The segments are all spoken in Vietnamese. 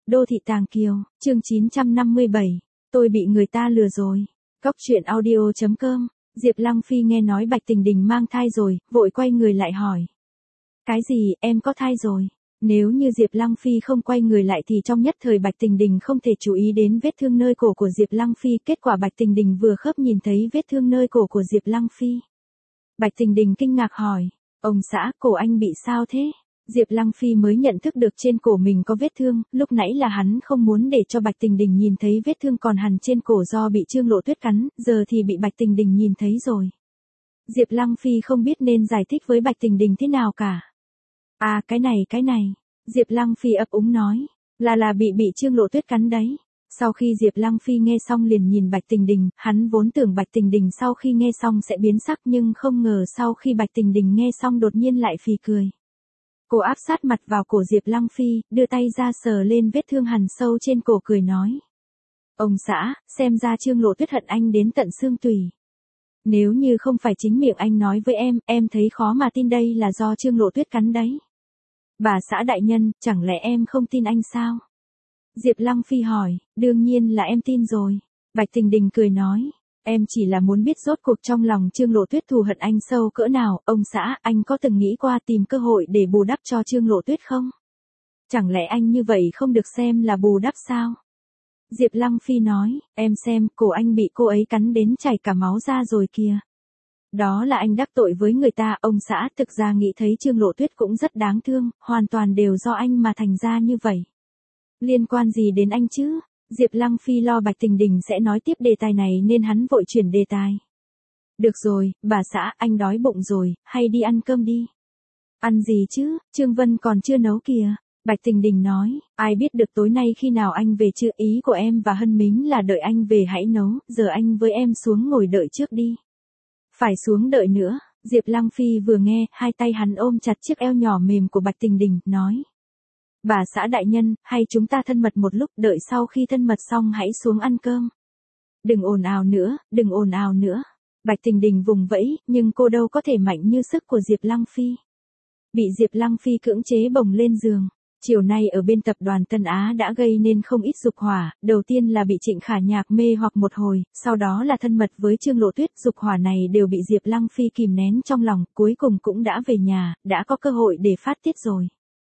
Đô thị Tàng Kiều, chương 957. Tôi bị người ta lừa rồi. Cóc truyện audio.com. Diệp Lăng Phi nghe nói Bạch Tình Đình mang thai rồi, vội quay người lại hỏi. Cái gì, em có thai rồi? Nếu như Diệp Lăng Phi không quay người lại thì trong nhất thời Bạch Tình Đình không thể chú ý đến vết thương nơi cổ của Diệp Lăng Phi. Kết quả Bạch Tình Đình vừa khớp nhìn thấy vết thương nơi cổ của Diệp Lăng Phi. Bạch Tình Đình kinh ngạc hỏi. Ông xã, cổ anh bị sao thế? Diệp Lăng Phi mới nhận thức được trên cổ mình có vết thương, lúc nãy là hắn không muốn để cho Bạch Tình Đình nhìn thấy vết thương còn hằn trên cổ do bị Trương Lộ Tuyết cắn, giờ thì bị Bạch Tình Đình nhìn thấy rồi. Diệp Lăng Phi không biết nên giải thích với Bạch Tình Đình thế nào cả. À cái này, Diệp Lăng Phi ấp úng nói, là bị Trương Lộ Tuyết cắn đấy. Sau khi Diệp Lăng Phi nghe xong liền nhìn Bạch Tình Đình, hắn vốn tưởng Bạch Tình Đình sau khi nghe xong sẽ biến sắc nhưng không ngờ sau khi Bạch Tình Đình nghe xong đột nhiên lại phì cười. Cô áp sát mặt vào cổ Diệp Lăng Phi, đưa tay ra sờ lên vết thương hằn sâu trên cổ cười nói. Ông xã, xem ra Trương Lộ Tuyết hận anh đến tận xương tủy. Nếu như không phải chính miệng anh nói với em thấy khó mà tin đây là do Trương Lộ Tuyết cắn đấy. Bà xã đại nhân, chẳng lẽ em không tin anh sao? Diệp Lăng Phi hỏi, đương nhiên là em tin rồi. Bạch Tình Đình cười nói, em chỉ là muốn biết rốt cuộc trong lòng Trương Lộ Tuyết thù hận anh sâu cỡ nào. Ông xã, anh có từng nghĩ qua tìm cơ hội để bù đắp cho Trương Lộ Tuyết không? Chẳng lẽ anh như vậy không được xem là bù đắp sao? Diệp Lăng Phi nói, em xem, cổ anh bị cô ấy cắn đến chảy cả máu ra rồi kìa. Đó là anh đắc tội với người ta. Ông xã, thực ra nghĩ thấy Trương Lộ Tuyết cũng rất đáng thương, hoàn toàn đều do anh mà thành ra như vậy. Liên quan gì đến anh chứ? Diệp Lăng Phi lo Bạch Tình Đình sẽ nói tiếp đề tài này nên hắn vội chuyển đề tài. Được rồi, bà xã, anh đói bụng rồi, hay đi ăn cơm đi. Ăn gì chứ, Trương Vân còn chưa nấu kìa. Bạch Tình Đình nói, ai biết được tối nay khi nào anh về chứ, ý của em và Hân Mính là đợi anh về hãy nấu, giờ anh với em xuống ngồi đợi trước đi. Phải xuống đợi nữa, Diệp Lăng Phi vừa nghe, hai tay hắn ôm chặt chiếc eo nhỏ mềm của Bạch Tình Đình, nói. Bà xã đại nhân, hay chúng ta thân mật một lúc, đợi sau khi thân mật xong hãy xuống ăn cơm. Đừng ồn ào nữa. Bạch Tình Đình vùng vẫy, nhưng cô đâu có thể mạnh như sức của Diệp Lăng Phi. Bị Diệp Lăng Phi cưỡng chế bồng lên giường. Chiều nay ở bên tập đoàn Tân Á đã gây nên không ít dục hỏa, đầu tiên là bị Trịnh Khả Nhạc mê hoặc một hồi, sau đó là thân mật với Trương Lộ Tuyết, dục hỏa này đều bị Diệp Lăng Phi kìm nén trong lòng, cuối cùng cũng đã về nhà, đã có cơ hội để phát tiết rồi.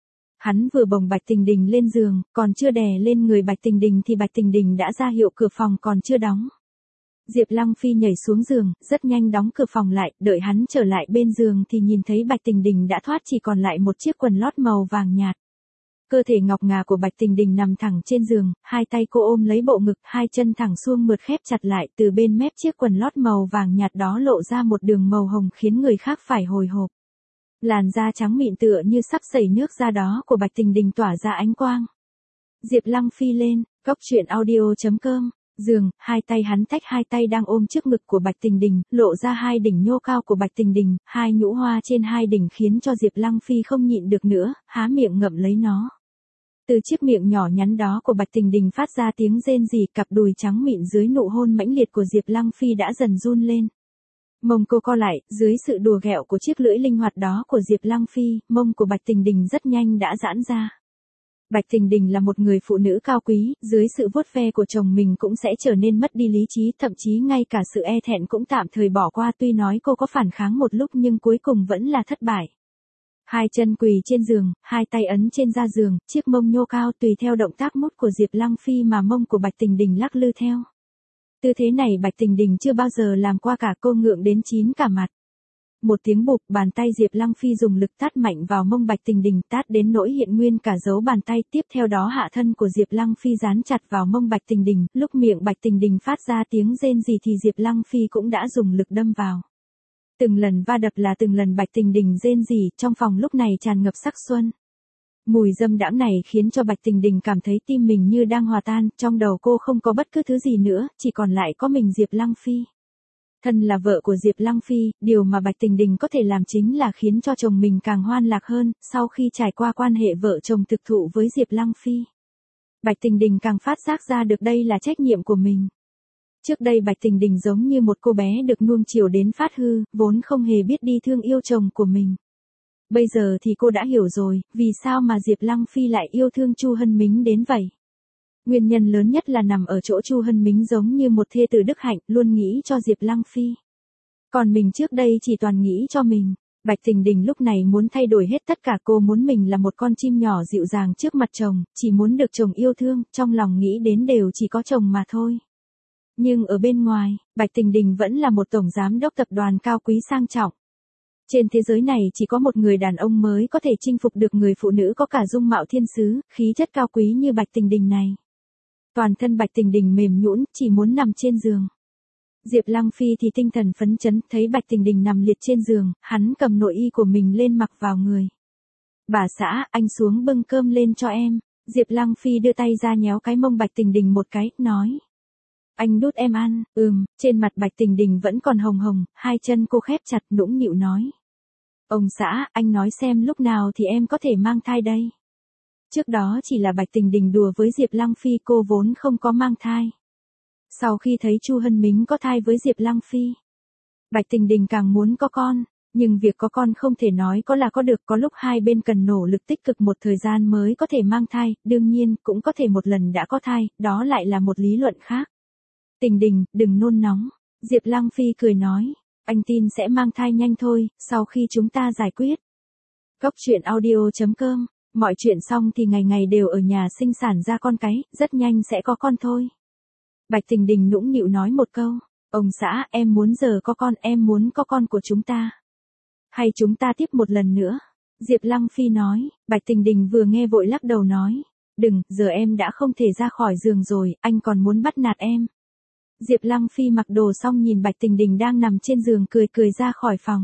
Hắn vừa bồng Bạch Tình Đình lên giường, còn chưa đè lên người Bạch Tình Đình thì Bạch Tình Đình đã ra hiệu cửa phòng còn chưa đóng. Diệp Lăng Phi nhảy xuống giường, rất nhanh đóng cửa phòng lại, đợi hắn trở lại bên giường thì nhìn thấy Bạch Tình Đình đã thoát chỉ còn lại một chiếc quần lót màu vàng nhạt. Cơ thể ngọc ngà của Bạch Tình Đình nằm thẳng trên giường, hai tay cô ôm lấy bộ ngực, hai chân thẳng suông mượt khép chặt lại, từ bên mép chiếc quần lót màu vàng nhạt đó lộ ra một đường màu hồng khiến người khác phải hồi hộp. Làn da trắng mịn tựa như sắp sẩy nước da đó của Bạch Tình Đình tỏa ra ánh quang. Diệp Lăng Phi lên, cóc truyện audio.com, giường, hai tay hắn tách hai tay đang ôm trước ngực của Bạch Tình Đình, lộ ra hai đỉnh nhô cao của Bạch Tình Đình, hai nhũ hoa trên hai đỉnh khiến cho Diệp Lăng Phi không nhịn được nữa, há miệng ngậm lấy nó. Từ chiếc miệng nhỏ nhắn đó của Bạch Tình Đình phát ra tiếng rên rỉ, cặp đùi trắng mịn dưới nụ hôn mãnh liệt của Diệp Lăng Phi đã dần run lên. Mông cô co lại, dưới sự đùa ghẹo của chiếc lưỡi linh hoạt đó của Diệp Lăng Phi, mông của Bạch Tình Đình rất nhanh đã giãn ra. Bạch Tình Đình là một người phụ nữ cao quý, dưới sự vuốt ve của chồng mình cũng sẽ trở nên mất đi lý trí, thậm chí ngay cả sự e thẹn cũng tạm thời bỏ qua, tuy nói cô có phản kháng một lúc nhưng cuối cùng vẫn là thất bại. Hai chân quỳ trên giường, hai tay ấn trên da giường, chiếc mông nhô cao tùy theo động tác mút của Diệp Lăng Phi mà mông của Bạch Tình Đình lắc lư theo. Tư thế này Bạch Tình Đình chưa bao giờ làm qua cả, cô ngượng đến chín cả mặt. Một tiếng bụp, bàn tay Diệp Lăng Phi dùng lực tát mạnh vào mông Bạch Tình Đình, tát đến nỗi hiện nguyên cả dấu bàn tay, tiếp theo đó hạ thân của Diệp Lăng Phi dán chặt vào mông Bạch Tình Đình, lúc miệng Bạch Tình Đình phát ra tiếng rên rỉ thì Diệp Lăng Phi cũng đã dùng lực đâm vào. Từng lần va đập là từng lần Bạch Tình Đình rên rỉ, trong phòng lúc này tràn ngập sắc xuân. Mùi dâm đãng này khiến cho Bạch Tình Đình cảm thấy tim mình như đang hòa tan, trong đầu cô không có bất cứ thứ gì nữa, chỉ còn lại có mình Diệp Lăng Phi. Thân là vợ của Diệp Lăng Phi, điều mà Bạch Tình Đình có thể làm chính là khiến cho chồng mình càng hoan lạc hơn, sau khi trải qua quan hệ vợ chồng thực thụ với Diệp Lăng Phi. Bạch Tình Đình càng phát giác ra được đây là trách nhiệm của mình. Trước đây Bạch Tình Đình giống như một cô bé được nuông chiều đến phát hư, vốn không hề biết đi thương yêu chồng của mình. Bây giờ thì cô đã hiểu rồi, vì sao mà Diệp Lăng Phi lại yêu thương Chu Hân Mính đến vậy. Nguyên nhân lớn nhất là nằm ở chỗ Chu Hân Mính giống như một thê tử đức hạnh, luôn nghĩ cho Diệp Lăng Phi. Còn mình trước đây chỉ toàn nghĩ cho mình. Bạch Tình Đình lúc này muốn thay đổi hết tất cả, cô muốn mình là một con chim nhỏ dịu dàng trước mặt chồng, chỉ muốn được chồng yêu thương, trong lòng nghĩ đến đều chỉ có chồng mà thôi. Nhưng ở bên ngoài, Bạch Tình Đình vẫn là một tổng giám đốc tập đoàn cao quý sang trọng. Trên thế giới này chỉ có một người đàn ông mới có thể chinh phục được người phụ nữ có cả dung mạo thiên sứ, khí chất cao quý như Bạch Tình Đình này. Toàn thân Bạch Tình Đình mềm nhũn, chỉ muốn nằm trên giường. Diệp Lăng Phi thì tinh thần phấn chấn, thấy Bạch Tình Đình nằm liệt trên giường, hắn cầm nội y của mình lên mặc vào người. Bà xã, anh xuống bưng cơm lên cho em. Diệp Lăng Phi đưa tay ra nhéo cái mông Bạch Tình Đình một cái, nói. Anh đút em ăn. Trên mặt Bạch Tình Đình vẫn còn hồng hồng, hai chân cô khép chặt, nũng nịu nói. Ông xã, anh nói xem lúc nào thì em có thể mang thai đây. Trước đó chỉ là Bạch Tình Đình đùa với Diệp Lăng Phi, cô vốn không có mang thai. Sau khi thấy Chu Hân Mính có thai với Diệp Lăng Phi, Bạch Tình Đình càng muốn có con, nhưng việc có con không thể nói có là có được, có lúc hai bên cần nỗ lực tích cực một thời gian mới có thể mang thai, đương nhiên cũng có thể một lần đã có thai, đó lại là một lý luận khác. Tình Đình, đừng nôn nóng. Diệp Lăng Phi cười nói, anh tin sẽ mang thai nhanh thôi, sau khi chúng ta giải quyết. Goctruyện.audio.com, mọi chuyện xong thì ngày ngày đều ở nhà sinh sản ra con cái, rất nhanh sẽ có con thôi. Bạch Tình Đình nũng nịu nói một câu, ông xã, em muốn giờ có con, em muốn có con của chúng ta. Hay chúng ta tiếp một lần nữa? Diệp Lăng Phi nói. Bạch Tình Đình vừa nghe vội lắc đầu nói, đừng, giờ em đã không thể ra khỏi giường rồi, anh còn muốn bắt nạt em. Diệp Lăng Phi mặc đồ xong nhìn Bạch Tình Đình đang nằm trên giường cười cười ra khỏi phòng.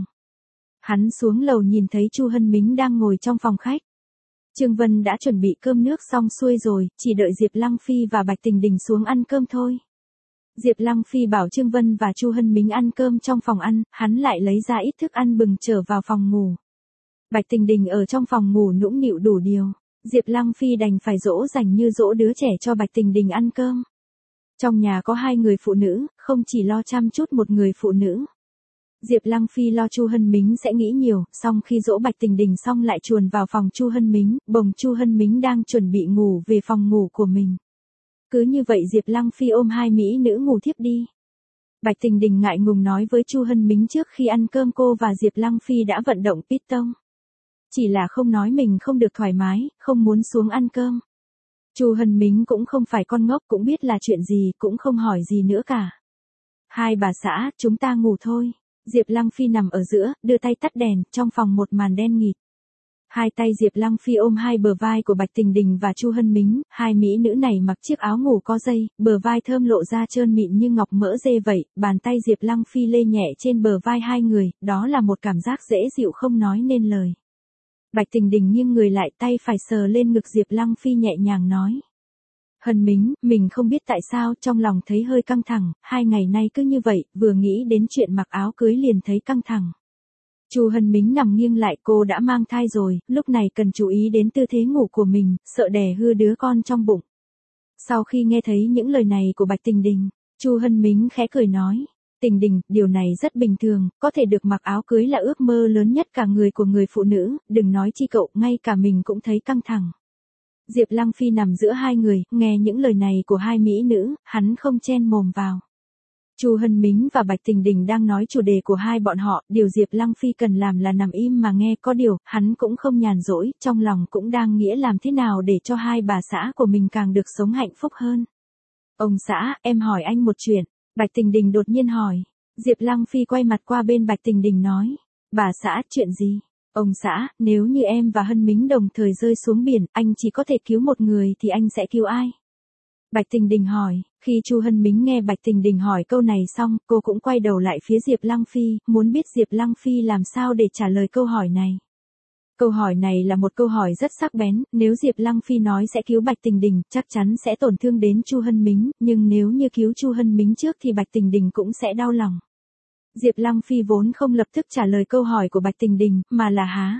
Hắn xuống lầu nhìn thấy Chu Hân Mính đang ngồi trong phòng khách. Trương Vân đã chuẩn bị cơm nước xong xuôi rồi, chỉ đợi Diệp Lăng Phi và Bạch Tình Đình xuống ăn cơm thôi. Diệp Lăng Phi bảo Trương Vân và Chu Hân Mính ăn cơm trong phòng ăn, hắn lại lấy ra ít thức ăn bừng trở vào phòng ngủ. Bạch Tình Đình ở trong phòng ngủ nũng nịu đủ điều. Diệp Lăng Phi đành phải dỗ dành như dỗ đứa trẻ cho Bạch Tình Đình ăn cơm. Trong nhà có hai người phụ nữ, không chỉ lo chăm chút một người phụ nữ. Diệp Lăng Phi lo Chu Hân Mính sẽ nghĩ nhiều, xong khi dỗ Bạch Tình Đình xong lại chuồn vào phòng Chu Hân Mính, bồng Chu Hân Mính đang chuẩn bị ngủ về phòng ngủ của mình. Cứ như vậy Diệp Lăng Phi ôm hai mỹ nữ ngủ thiếp đi. Bạch Tình Đình ngại ngùng nói với Chu Hân Mính trước khi ăn cơm cô và Diệp Lăng Phi đã vận động piston. Chỉ là không nói mình không được thoải mái, không muốn xuống ăn cơm. Chu Hân Mính cũng không phải con ngốc, cũng biết là chuyện gì, cũng không hỏi gì nữa cả. Hai bà xã, chúng ta ngủ thôi. Diệp Lăng Phi nằm ở giữa, đưa tay tắt đèn, trong phòng một màn đen nghịt. Hai tay Diệp Lăng Phi ôm hai bờ vai của Bạch Tình Đình và Chu Hân Mính, hai mỹ nữ này mặc chiếc áo ngủ có dây, bờ vai thơm lộ ra trơn mịn như ngọc mỡ dê vậy, bàn tay Diệp Lăng Phi lê nhẹ trên bờ vai hai người, đó là một cảm giác dễ dịu không nói nên lời. Bạch Tình Đình nghiêng người lại, tay phải sờ lên ngực Diệp Lăng Phi nhẹ nhàng nói. Hân Mính, mình không biết tại sao, trong lòng thấy hơi căng thẳng, hai ngày nay cứ như vậy, vừa nghĩ đến chuyện mặc áo cưới liền thấy căng thẳng. Chu Hân Mính nằm nghiêng lại, cô đã mang thai rồi, lúc này cần chú ý đến tư thế ngủ của mình, sợ đè hư đứa con trong bụng. Sau khi nghe thấy những lời này của Bạch Tình Đình, Chu Hân Mính khẽ cười nói, Tình Đình, điều này rất bình thường, có thể được mặc áo cưới là ước mơ lớn nhất cả người của người phụ nữ, đừng nói chi cậu, ngay cả mình cũng thấy căng thẳng. Diệp Lăng Phi nằm giữa hai người, nghe những lời này của hai mỹ nữ, hắn không chen mồm vào. Chu Hân Mính và Bạch Tình Đình đang nói chủ đề của hai bọn họ, điều Diệp Lăng Phi cần làm là nằm im mà nghe, có điều, hắn cũng không nhàn rỗi, trong lòng cũng đang nghĩa làm thế nào để cho hai bà xã của mình càng được sống hạnh phúc hơn. Ông xã, em hỏi anh một chuyện. Bạch Tình Đình đột nhiên hỏi. Diệp Lăng Phi quay mặt qua bên Bạch Tình Đình nói. Bà xã, chuyện gì? Ông xã, nếu như em và Hân Mính đồng thời rơi xuống biển, anh chỉ có thể cứu một người thì anh sẽ cứu ai? Bạch Tình Đình hỏi. Khi Chu Hân Mính nghe Bạch Tình Đình hỏi câu này xong, cô cũng quay đầu lại phía Diệp Lăng Phi, muốn biết Diệp Lăng Phi làm sao để trả lời câu hỏi này. Câu hỏi này là một câu hỏi rất sắc bén, nếu Diệp Lăng Phi nói sẽ cứu Bạch Tình Đình, chắc chắn sẽ tổn thương đến Chu Hân Mính, nhưng nếu như cứu Chu Hân Mính trước thì Bạch Tình Đình cũng sẽ đau lòng. Diệp Lăng Phi vốn không lập tức trả lời câu hỏi của Bạch Tình Đình, mà là há.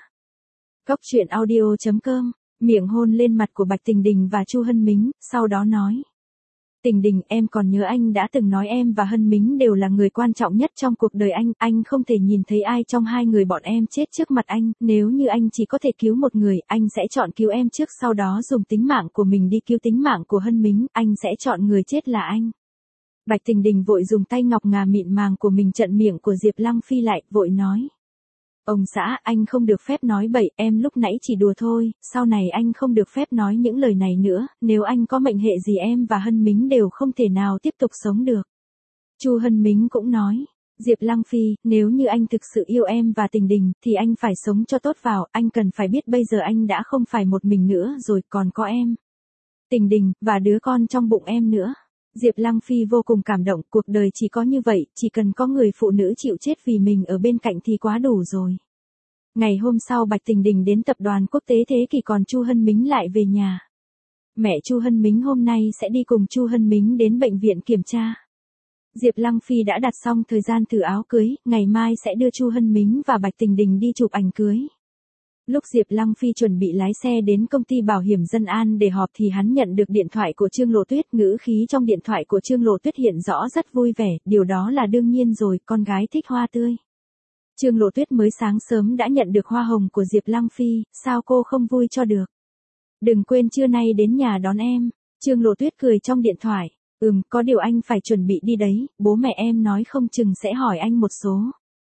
Goctruyện.audio.com, miệng hôn lên mặt của Bạch Tình Đình và Chu Hân Mính, sau đó nói. Tình Đình, em còn nhớ anh đã từng nói em và Hân Mính đều là người quan trọng nhất trong cuộc đời anh không thể nhìn thấy ai trong hai người bọn em chết trước mặt anh, nếu như anh chỉ có thể cứu một người, anh sẽ chọn cứu em trước sau đó dùng tính mạng của mình đi cứu tính mạng của Hân Mính, anh sẽ chọn người chết là anh. Bạch Tình Đình vội dùng tay ngọc ngà mịn màng của mình chặn miệng của Diệp Lăng Phi lại, vội nói. Ông xã, anh không được phép nói bậy, em lúc nãy chỉ đùa thôi, sau này anh không được phép nói những lời này nữa, nếu anh có mệnh hệ gì em và Hân Mính đều không thể nào tiếp tục sống được. Chu Hân Mính cũng nói, Diệp Lăng Phi, nếu như anh thực sự yêu em và Tình Đình, thì anh phải sống cho tốt vào, anh cần phải biết bây giờ anh đã không phải một mình nữa rồi, còn có em, Tình Đình, và đứa con trong bụng em nữa. Diệp Lăng Phi vô cùng cảm động, cuộc đời chỉ có như vậy, chỉ cần có người phụ nữ chịu chết vì mình ở bên cạnh thì quá đủ rồi. Ngày hôm sau Bạch Tình Đình đến tập đoàn quốc tế Thế Kỷ còn Chu Hân Mính lại về nhà. Mẹ Chu Hân Mính hôm nay sẽ đi cùng Chu Hân Mính đến bệnh viện kiểm tra. Diệp Lăng Phi đã đặt xong thời gian thử áo cưới, ngày mai sẽ đưa Chu Hân Mính và Bạch Tình Đình đi chụp ảnh cưới. Lúc Diệp Lăng Phi chuẩn bị lái xe đến công ty bảo hiểm Dân An để họp thì hắn nhận được điện thoại của Trương Lộ Tuyết, ngữ khí trong điện thoại của Trương Lộ Tuyết hiện rõ rất vui vẻ, điều đó là đương nhiên rồi, con gái thích hoa tươi. Trương Lộ Tuyết mới sáng sớm đã nhận được hoa hồng của Diệp Lăng Phi, sao cô không vui cho được? Đừng quên trưa nay đến nhà đón em. Trương Lộ Tuyết cười trong điện thoại, có điều anh phải chuẩn bị đi đấy, bố mẹ em nói không chừng sẽ hỏi anh một số.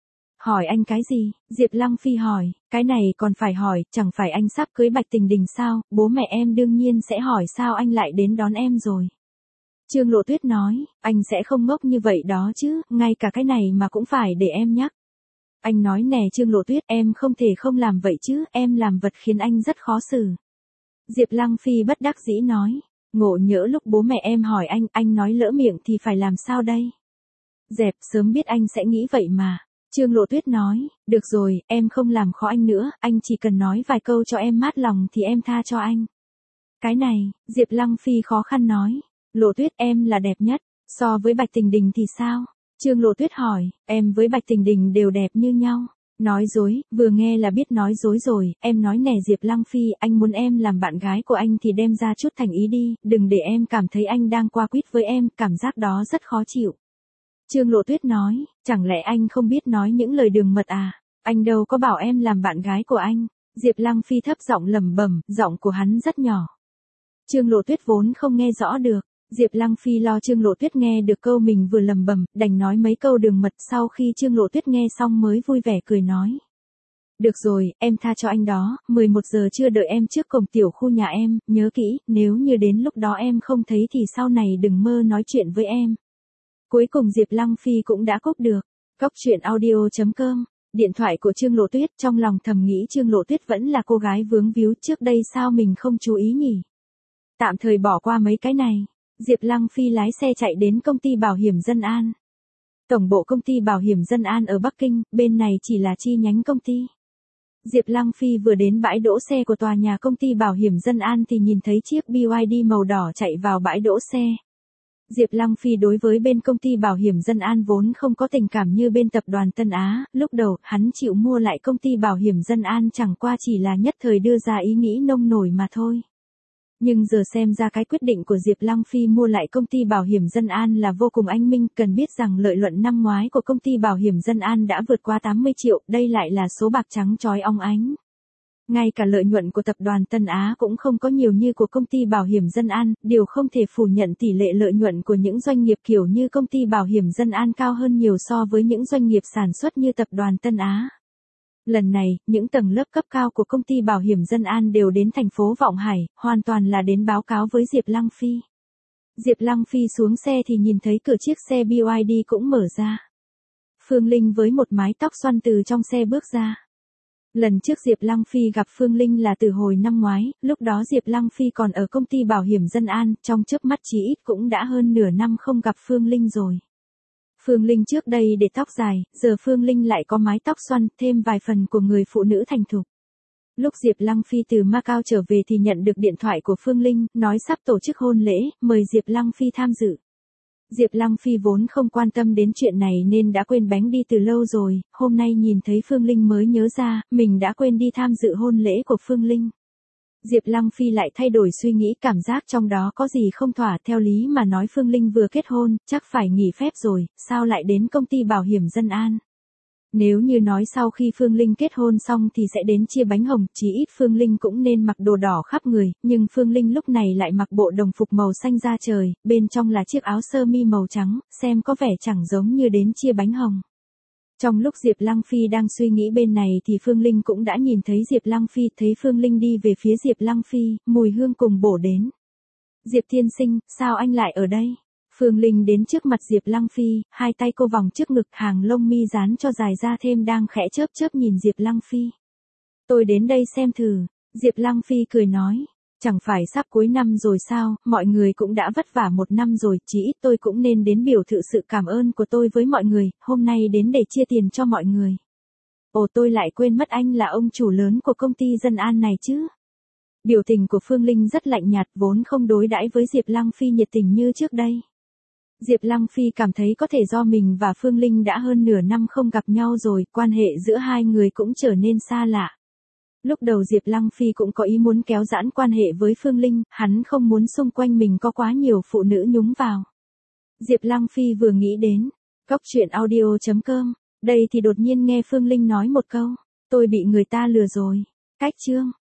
Hỏi anh cái gì? Diệp Lăng Phi hỏi, cái này còn phải hỏi, chẳng phải anh sắp cưới Bạch Tình Đình sao, bố mẹ em đương nhiên sẽ hỏi sao anh lại đến đón em rồi. Trương Lộ Tuyết nói, anh sẽ không ngốc như vậy đó chứ, ngay cả cái này mà cũng phải để em nhắc. Anh nói nè Trương Lộ Tuyết, em không thể không làm vậy chứ, em làm vật khiến anh rất khó xử. Diệp Lăng Phi bất đắc dĩ nói, ngộ nhỡ lúc bố mẹ em hỏi anh nói lỡ miệng thì phải làm sao đây? Dẹp, sớm biết anh sẽ nghĩ vậy mà. Trương Lộ Tuyết nói, được rồi, em không làm khó anh nữa, anh chỉ cần nói vài câu cho em mát lòng thì em tha cho anh. Cái này, Diệp Lăng Phi khó khăn nói, Lộ Tuyết em là đẹp nhất, so với Bạch Tình Đình thì sao? Trương Lộ Tuyết hỏi, em với Bạch Tình Đình đều đẹp như nhau. Nói dối, vừa nghe là biết nói dối rồi, em nói nè Diệp Lăng Phi, anh muốn em làm bạn gái của anh thì đem ra chút thành ý đi, đừng để em cảm thấy anh đang qua quýt với em, cảm giác đó rất khó chịu. Trương Lộ Tuyết nói, chẳng lẽ anh không biết nói những lời đường mật à? Anh đâu có bảo em làm bạn gái của anh. Diệp Lăng Phi thấp giọng lẩm bẩm, giọng của hắn rất nhỏ. Trương Lộ Tuyết vốn không nghe rõ được. Diệp Lăng Phi lo Trương Lộ Tuyết nghe được câu mình vừa lẩm bẩm, đành nói mấy câu đường mật, sau khi Trương Lộ Tuyết nghe xong mới vui vẻ cười nói. Được rồi, em tha cho anh đó, 11 giờ trưa đợi em trước cổng tiểu khu nhà em, nhớ kỹ, nếu như đến lúc đó em không thấy thì sau này đừng mơ nói chuyện với em. Cuối cùng Diệp Lăng Phi cũng đã cúp được. Cóc truyện audio.com. Điện thoại của Trương Lộ Tuyết, trong lòng thầm nghĩ Trương Lộ Tuyết vẫn là cô gái vướng víu, trước đây sao mình không chú ý nhỉ? Tạm thời bỏ qua mấy cái này. Diệp Lăng Phi lái xe chạy đến công ty bảo hiểm Dân An. Tổng bộ công ty bảo hiểm Dân An ở Bắc Kinh, bên này chỉ là chi nhánh công ty. Diệp Lăng Phi vừa đến bãi đỗ xe của tòa nhà công ty bảo hiểm Dân An thì nhìn thấy chiếc BYD màu đỏ chạy vào bãi đỗ xe. Diệp Lăng Phi đối với bên công ty bảo hiểm Dân An vốn không có tình cảm như bên tập đoàn Tân Á, lúc đầu hắn chịu mua lại công ty bảo hiểm Dân An chẳng qua chỉ là nhất thời đưa ra ý nghĩ nông nổi mà thôi. Nhưng giờ xem ra cái quyết định của Diệp Lăng Phi mua lại công ty bảo hiểm Dân An là vô cùng anh minh, cần biết rằng lợi nhuận năm ngoái của công ty bảo hiểm Dân An đã vượt qua 80 triệu, đây lại là số bạc trắng chói óng ánh. Ngay cả lợi nhuận của tập đoàn Tân Á cũng không có nhiều như của công ty bảo hiểm Dân An, điều không thể phủ nhận tỷ lệ lợi nhuận của những doanh nghiệp kiểu như công ty bảo hiểm Dân An cao hơn nhiều so với những doanh nghiệp sản xuất như tập đoàn Tân Á. Lần này, những tầng lớp cấp cao của công ty bảo hiểm Dân An đều đến thành phố Vọng Hải, hoàn toàn là đến báo cáo với Diệp Lăng Phi. Diệp Lăng Phi xuống xe thì nhìn thấy cửa chiếc xe BYD cũng mở ra. Phương Linh với một mái tóc xoăn từ trong xe bước ra. Lần trước Diệp Lăng Phi gặp Phương Linh là từ hồi năm ngoái, lúc đó Diệp Lăng Phi còn ở công ty bảo hiểm Dân An, trong chớp mắt chỉ ít cũng đã hơn nửa năm không gặp Phương Linh rồi. Phương Linh trước đây để tóc dài, giờ Phương Linh lại có mái tóc xoăn, thêm vài phần của người phụ nữ thành thục. Lúc Diệp Lăng Phi từ Macau trở về thì nhận được điện thoại của Phương Linh, nói sắp tổ chức hôn lễ, mời Diệp Lăng Phi tham dự. Diệp Lăng Phi vốn không quan tâm đến chuyện này nên đã quên bánh đi từ lâu rồi, hôm nay nhìn thấy Phương Linh mới nhớ ra, mình đã quên đi tham dự hôn lễ của Phương Linh. Diệp Lăng Phi lại thay đổi suy nghĩ, cảm giác trong đó có gì không thỏa, theo lý mà nói Phương Linh vừa kết hôn, chắc phải nghỉ phép rồi, sao lại đến công ty bảo hiểm Dân An. Nếu như nói sau khi Phương Linh kết hôn xong thì sẽ đến chia bánh hồng, chí ít Phương Linh cũng nên mặc đồ đỏ khắp người, nhưng Phương Linh lúc này lại mặc bộ đồng phục màu xanh da trời, bên trong là chiếc áo sơ mi màu trắng, xem có vẻ chẳng giống như đến chia bánh hồng. Trong lúc Diệp Lăng Phi đang suy nghĩ bên này thì Phương Linh cũng đã nhìn thấy Diệp Lăng Phi, thấy Phương Linh đi về phía Diệp Lăng Phi, mùi hương cùng bổ đến. Diệp tiên sinh, sao anh lại ở đây? Phương Linh đến trước mặt Diệp Lăng Phi, hai tay cô vòng trước ngực, hàng lông mi dán cho dài ra thêm đang khẽ chớp chớp nhìn Diệp Lăng Phi. Tôi đến đây xem thử, Diệp Lăng Phi cười nói. Chẳng phải sắp cuối năm rồi sao, mọi người cũng đã vất vả một năm rồi, chỉ ít tôi cũng nên đến biểu thị sự cảm ơn của tôi với mọi người, hôm nay đến để chia tiền cho mọi người. Ồ, tôi lại quên mất anh là ông chủ lớn của công ty Dân An này chứ. Biểu tình của Phương Linh rất lạnh nhạt, vốn không đối đãi với Diệp Lăng Phi nhiệt tình như trước đây. Diệp Lăng Phi cảm thấy có thể do mình và Phương Linh đã hơn nửa năm không gặp nhau rồi, quan hệ giữa hai người cũng trở nên xa lạ. Lúc đầu Diệp Lăng Phi cũng có ý muốn kéo giãn quan hệ với Phương Linh, hắn không muốn xung quanh mình có quá nhiều phụ nữ nhúng vào. Diệp Lăng Phi vừa nghĩ đến, Cóc Truyện Audio.com, đây thì đột nhiên nghe Phương Linh nói một câu, tôi bị người ta lừa rồi. Cách chương